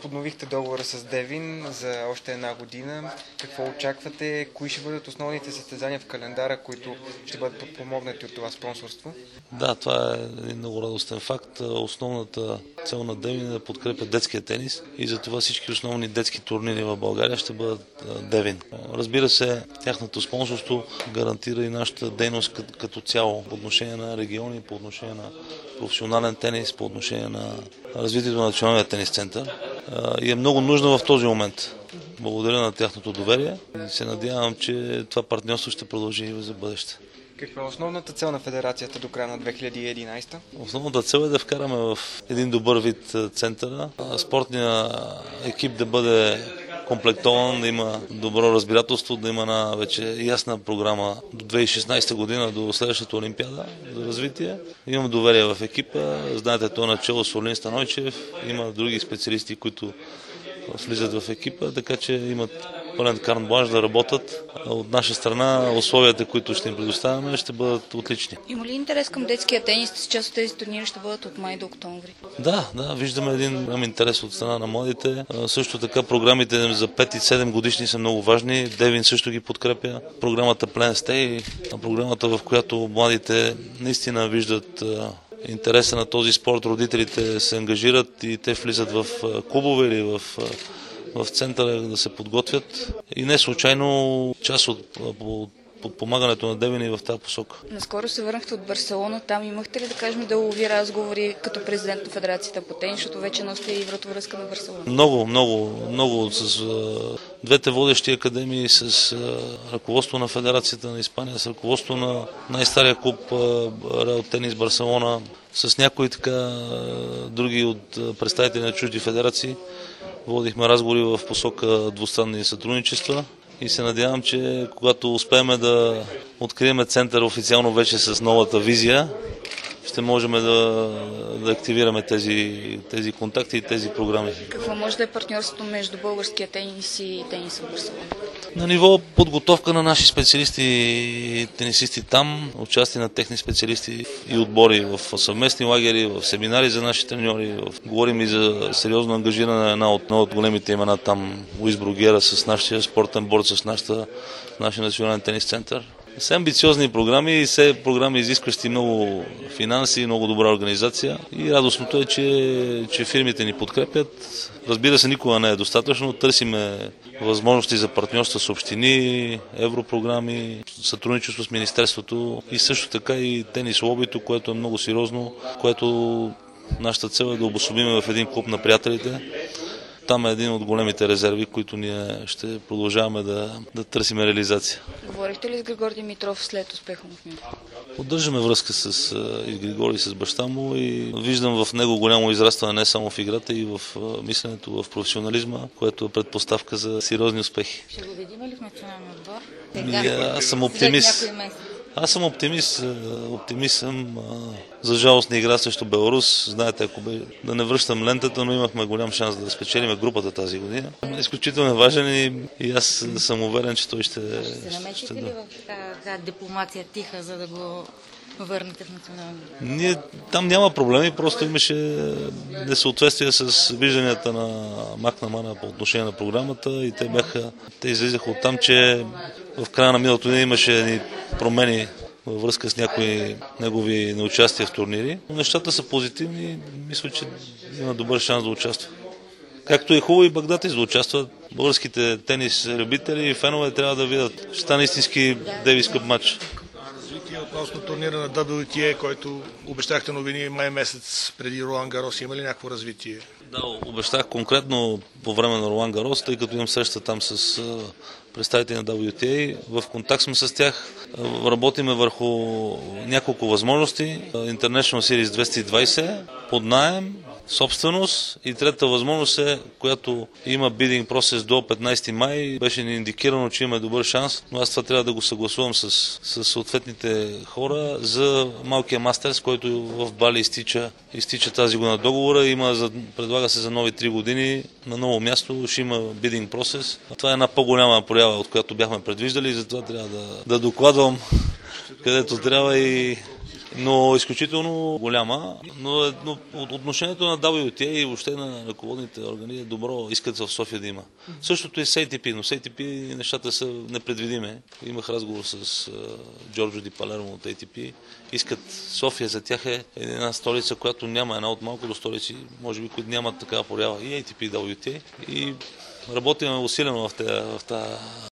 подновихте договора с Девин за още една година. Какво очаквате? Кои ще бъдат основните състезания в календара, които ще бъдат подпомогнати от това спонсорство? Да, това е един много радостен факт. Основната цел на Девин е да подкрепя детския тенис и затова всички основни детски турнири в България ще бъдат Девин. Разбира се, тяхното спонсорство гарантира и нашата дейност като цяло по отношение на региони, по отношение на професионален тенис, по отношение на развитието на Националния тенис център. И е много нужно в този момент. Благодаря на тяхното доверие и се надявам, че това партньорство ще продължи и за бъдеще. Каква е основната цел на федерацията до края на 2011? Основната цел е да вкараме в един добър вид центъра, спортния екип да бъде комплектован, да има добро разбирателство, да има една вече ясна програма до 2016 година, до следващата Олимпиада за развитие. Имам доверие в екипа. Знаете, това начало с Орлин Станойчев, има други специалисти, които влизат в екипа, така че имат пълен карт бланш да работят. От наша страна условията, които ще им предоставяме, ще бъдат отлични. Има ли интерес към детския тенис? Част от тези турнири ще бъдат от май до октомври. Да, виждаме един голям интерес от страна на младите. Също така програмите за 5 и 7 годишни са много важни. Девин също ги подкрепя. Програмата Plan Stay, програмата, в която младите наистина виждат интереса на този спорт, родителите се ангажират и те влизат в клубове или в центъра да се подготвят. И не случайно част от подпомагането на Девин и в тази посока. Наскоро се върнахте от Барселона. Там имахте ли, да кажем, делови разговори като президент на Федерацията по тенис, защото вече носите и вратовръзка на Барселона? Много с двете водещи академии, с ръководство на Федерацията на Испания, с ръководство на най-стария клуб Реал Тенис Барселона, с някои други от представители на чужди федерации. Водихме разговори в посока двустранни сътрудничества и се надявам, че когато успеем да открием център официално вече с новата визия, ще можем да активираме тези контакти и тези програми. Какво може да е партньорството между българския тенис и тениса в Барселона? На ниво подготовка на наши специалисти и тенисисти там, участие на техни специалисти и отбори в съвместни лагери, в семинари за наши треньори. Говорим и за сериозно ангажиране на една от големите имена там, Луис Бругера с нашия спортен борд, с нашия национален тенис център. Все амбициозни програми и все програми, изискващи много финанси, много добра организация. И радостното е, че фирмите ни подкрепят. Разбира се, никога не е достатъчно. Търсиме възможности за партньорства с общини, европрограми, сътрудничество с Министерството и също така и тенис лобито, което е много сериозно, което нашата цел е да обособиме в един клуб на приятелите. Там е един от големите резерви, които ние ще продължаваме да търсим реализация. Говорихте ли с Григор Димитров след успеха му в Мюнхен? Поддържаме връзка с Григор и с баща му и виждам в него голямо израстване не само в играта, и в мисленето, в професионализма, което е предпоставка за сериозни успехи. Ще го видим ли в националния отбор? Аз съм оптимист. Аз съм оптимист съм. За жалост не игра срещу Беларус. Знаете, да не връщам лентата, но имахме голям шанс да спечелим групата тази година. Изключително важен и аз съм уверен, че той ще... Се намесите ли в така дипломация тиха, за да го върнете в националния? Ние там няма проблеми, просто имаше несъответствие с вижданията на Макнамана по отношение на програмата и те излизаха от там, че в края на миналото ден имаше промени във връзка с някои негови неучастия в турнири. Но нещата са позитивни и мисля, че има добър шанс да участва. Както е хубаво и Багдатис да участват. Българските тенис любители и фенове трябва да видят. Ще стане истински Дейвис Къп матч. Развитие относно турнира на WTA, който обещахте новини май месец преди Ролан Гарос. Има ли някакво развитие? Да, обещах конкретно по време на Ролан Гарос, тъй като имам среща там с представители на WTA. В контакт сме с тях. Работиме върху няколко възможности. International Series 220 под наем, собственост и третата възможност е, която има бидинг процес до 15 май. Беше ни индикирано, че има добър шанс, но аз това трябва да го съгласувам с съответните хора за малкия мастерс, който в Бали изтича тази година договора. Предлага се за нови 3 години на ново място, ще има бидинг процес. Това е една по-голяма проява, от която бяхме предвиждали и затова трябва да докладвам където трябва и но изключително голяма. Но отношението на WTA и въобще на ръководните органи е добро, искат в София да има. Същото е с ATP, но с ATP нещата са непредвидими. Имах разговор с Джорджо Ди Палермо от ATP. Искат София, за тях е една столица, която няма, една от малкото столици, може би, които нямат такава проява. И ATP, и WTA. И работим усилено в тази